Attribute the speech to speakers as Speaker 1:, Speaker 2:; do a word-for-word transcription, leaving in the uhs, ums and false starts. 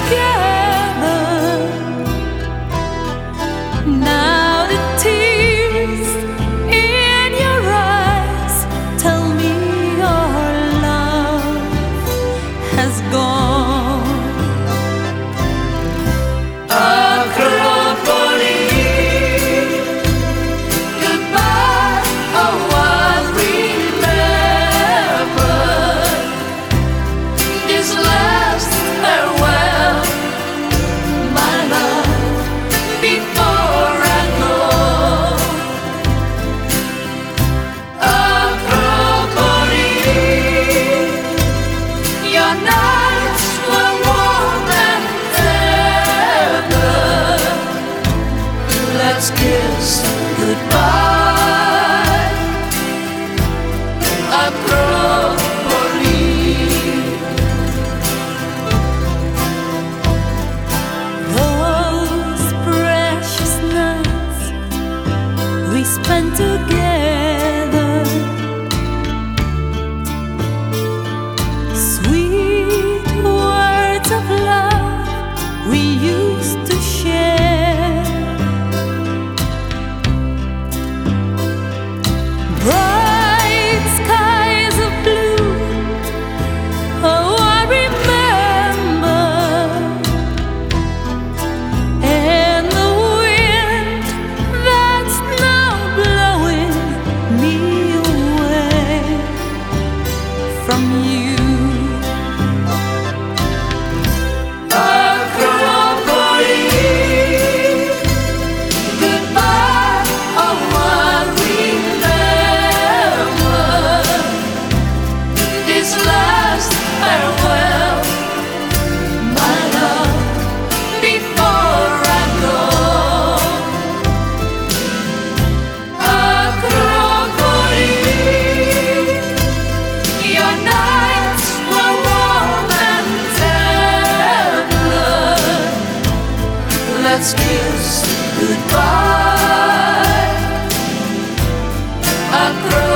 Speaker 1: together. Now the tears in your eyes tell me your love has gone. Acropolis, goodbye, oh I'll remember this last farewell, my love, before I go. Acropolis, your nights were warm and tender. Let's kiss goodbye. Acropolis. Those precious nights we spent together, sweet words of love we used to share, bright skies of blue, oh I remember, and the wind that's now blowing me away from you. Acropolis, goodbye, oh I remember this last farewell, my love, before I go. Acropolis, your nights were warm and tender. Let's kiss goodbye. Acropolis.